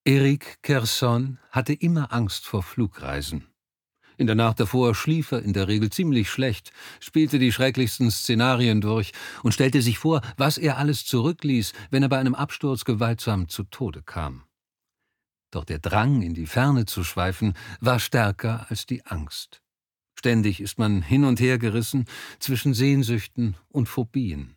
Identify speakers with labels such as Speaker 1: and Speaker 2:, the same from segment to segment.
Speaker 1: Eric Kerson hatte immer Angst vor Flugreisen. In der Nacht davor schlief er in der Regel ziemlich schlecht, spielte die schrecklichsten Szenarien durch und stellte sich vor, was er alles zurückließ, wenn er bei einem Absturz gewaltsam zu Tode kam. Doch der Drang, in die Ferne zu schweifen, war stärker als die Angst. Ständig ist man hin und her gerissen zwischen Sehnsüchten und Phobien.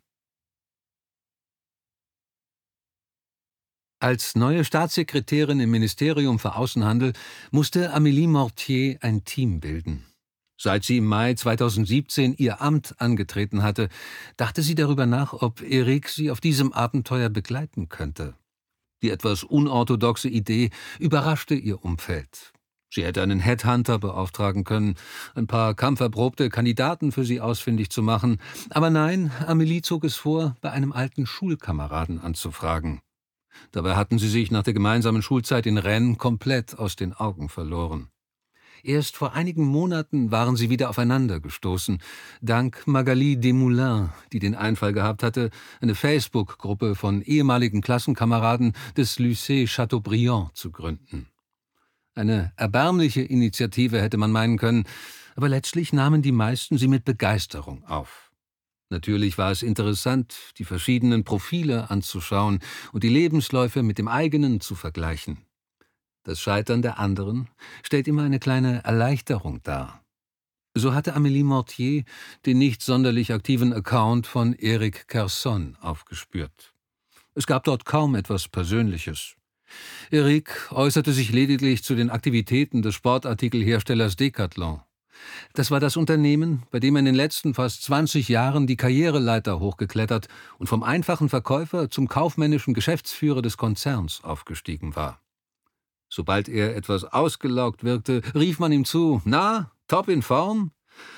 Speaker 1: Als neue Staatssekretärin im Ministerium für Außenhandel musste Amélie Mortier ein Team bilden. Seit sie im Mai 2017 ihr Amt angetreten hatte, dachte sie darüber nach, ob Eric sie auf diesem Abenteuer begleiten könnte. Die etwas unorthodoxe Idee überraschte ihr Umfeld. Sie hätte einen Headhunter beauftragen können, ein paar kampferprobte Kandidaten für sie ausfindig zu machen. Aber nein, Amélie zog es vor, bei einem alten Schulkameraden anzufragen. Dabei hatten sie sich nach der gemeinsamen Schulzeit in Rennes komplett aus den Augen verloren. Erst vor einigen Monaten waren sie wieder aufeinander gestoßen, dank Magali Desmoulins, die den Einfall gehabt hatte, eine Facebook-Gruppe von ehemaligen Klassenkameraden des Lycée Chateaubriand zu gründen. Eine erbärmliche Initiative hätte man meinen können, aber letztlich nahmen die meisten sie mit Begeisterung auf. Natürlich war es interessant, die verschiedenen Profile anzuschauen und die Lebensläufe mit dem eigenen zu vergleichen. Das Scheitern der anderen stellt immer eine kleine Erleichterung dar. So hatte Amélie Mortier den nicht sonderlich aktiven Account von Eric Kerson aufgespürt. Es gab dort kaum etwas Persönliches. Eric äußerte sich lediglich zu den Aktivitäten des Sportartikelherstellers Decathlon. Das war das Unternehmen, bei dem er in den letzten fast 20 Jahren die Karriereleiter hochgeklettert und vom einfachen Verkäufer zum kaufmännischen Geschäftsführer des Konzerns aufgestiegen war. Sobald er etwas ausgelaugt wirkte, rief man ihm zu: »Na, top in Form?«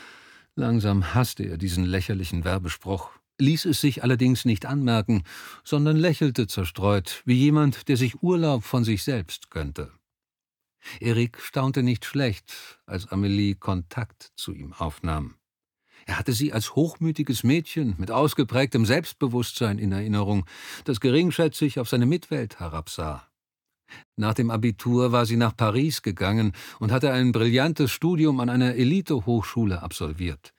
Speaker 1: Langsam hasste er diesen lächerlichen Werbespruch, ließ es sich allerdings nicht anmerken, sondern lächelte zerstreut, wie jemand, der sich Urlaub von sich selbst gönnte. Eric staunte nicht schlecht, als Amélie Kontakt zu ihm aufnahm. Er hatte sie als hochmütiges Mädchen mit ausgeprägtem Selbstbewusstsein in Erinnerung, das geringschätzig auf seine Mitwelt herabsah. Nach dem Abitur war sie nach Paris gegangen und hatte ein brillantes Studium an einer Elite-Hochschule absolviert.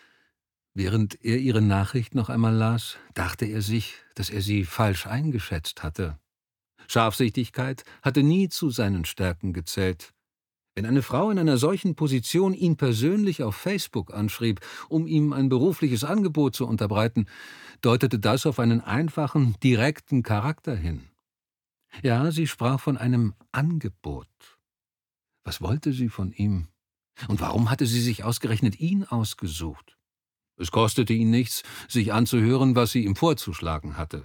Speaker 1: Während er ihre Nachricht noch einmal las, dachte er sich, dass er sie falsch eingeschätzt hatte. Scharfsichtigkeit hatte nie zu seinen Stärken gezählt. Wenn eine Frau in einer solchen Position ihn persönlich auf Facebook anschrieb, um ihm ein berufliches Angebot zu unterbreiten, deutete das auf einen einfachen, direkten Charakter hin. Ja, sie sprach von einem Angebot. Was wollte sie von ihm? Und warum hatte sie sich ausgerechnet ihn ausgesucht? Es kostete ihn nichts, sich anzuhören, was sie ihm vorzuschlagen hatte.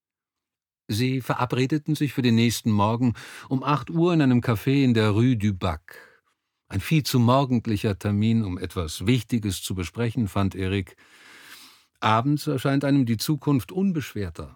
Speaker 1: Sie verabredeten sich für den nächsten Morgen um 8 Uhr in einem Café in der Rue du Bac. Ein viel zu morgendlicher Termin, um etwas Wichtiges zu besprechen, fand Eric. Abends erscheint einem die Zukunft unbeschwerter.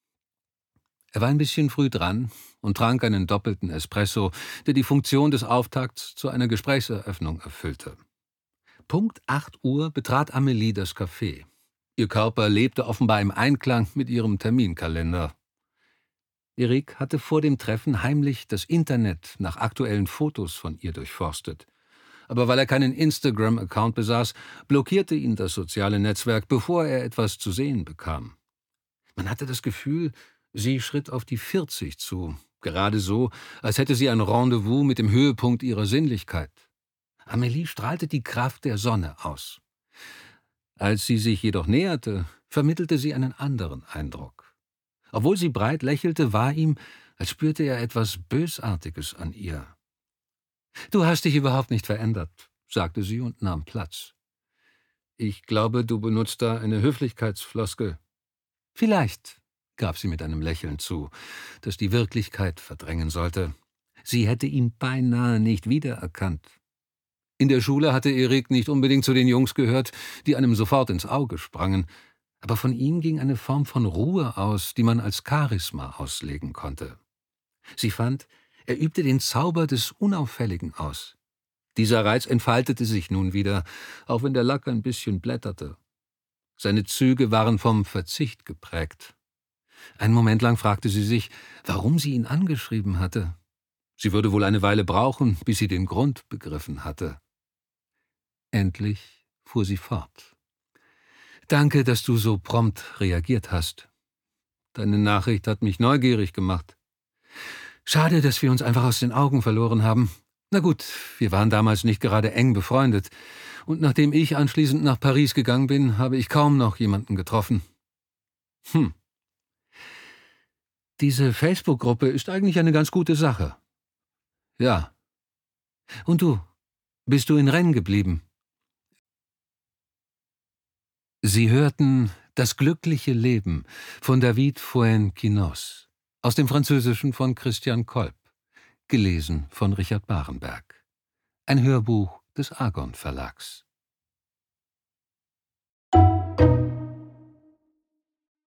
Speaker 1: Er war ein bisschen früh dran und trank einen doppelten Espresso, der die Funktion des Auftakts zu einer Gesprächseröffnung erfüllte. Punkt 8 Uhr betrat Amélie das Café. Ihr Körper lebte offenbar im Einklang mit ihrem Terminkalender. Eric hatte vor dem Treffen heimlich das Internet nach aktuellen Fotos von ihr durchforstet. Aber weil er keinen Instagram-Account besaß, blockierte ihn das soziale Netzwerk, bevor er etwas zu sehen bekam. Man hatte das Gefühl, sie schritt auf die 40 zu, gerade so, als hätte sie ein Rendezvous mit dem Höhepunkt ihrer Sinnlichkeit. Amélie strahlte die Kraft der Sonne aus. Als sie sich jedoch näherte, vermittelte sie einen anderen Eindruck. Obwohl sie breit lächelte, war ihm, als spürte er etwas Bösartiges an ihr. »Du hast dich überhaupt nicht verändert«, sagte sie und nahm Platz. »Ich glaube, du benutzt da eine Höflichkeitsfloskel.« »Vielleicht«, gab sie mit einem Lächeln zu, das die Wirklichkeit verdrängen sollte. Sie hätte ihn beinahe nicht wiedererkannt. In der Schule hatte Eric nicht unbedingt zu den Jungs gehört, die einem sofort ins Auge sprangen, aber von ihm ging eine Form von Ruhe aus, die man als Charisma auslegen konnte. Sie fand, er übte den Zauber des Unauffälligen aus. Dieser Reiz entfaltete sich nun wieder, auch wenn der Lack ein bisschen blätterte. Seine Züge waren vom Verzicht geprägt. Einen Moment lang fragte sie sich, warum sie ihn angeschrieben hatte. Sie würde wohl eine Weile brauchen, bis sie den Grund begriffen hatte. Endlich fuhr sie fort. »Danke, dass du so prompt reagiert hast. Deine Nachricht hat mich neugierig gemacht. Schade, dass wir uns einfach aus den Augen verloren haben. Na gut, wir waren damals nicht gerade eng befreundet. Und nachdem ich anschließend nach Paris gegangen bin, habe ich kaum noch jemanden getroffen. Diese Facebook-Gruppe ist eigentlich eine ganz gute Sache. Ja. Und du? Bist du in Rennes geblieben?« Sie hörten »Das glückliche Leben« von David Foin-Quinosse, aus dem Französischen von Christian Kolb, gelesen von Richard Barenberg. Ein Hörbuch des Argon Verlags.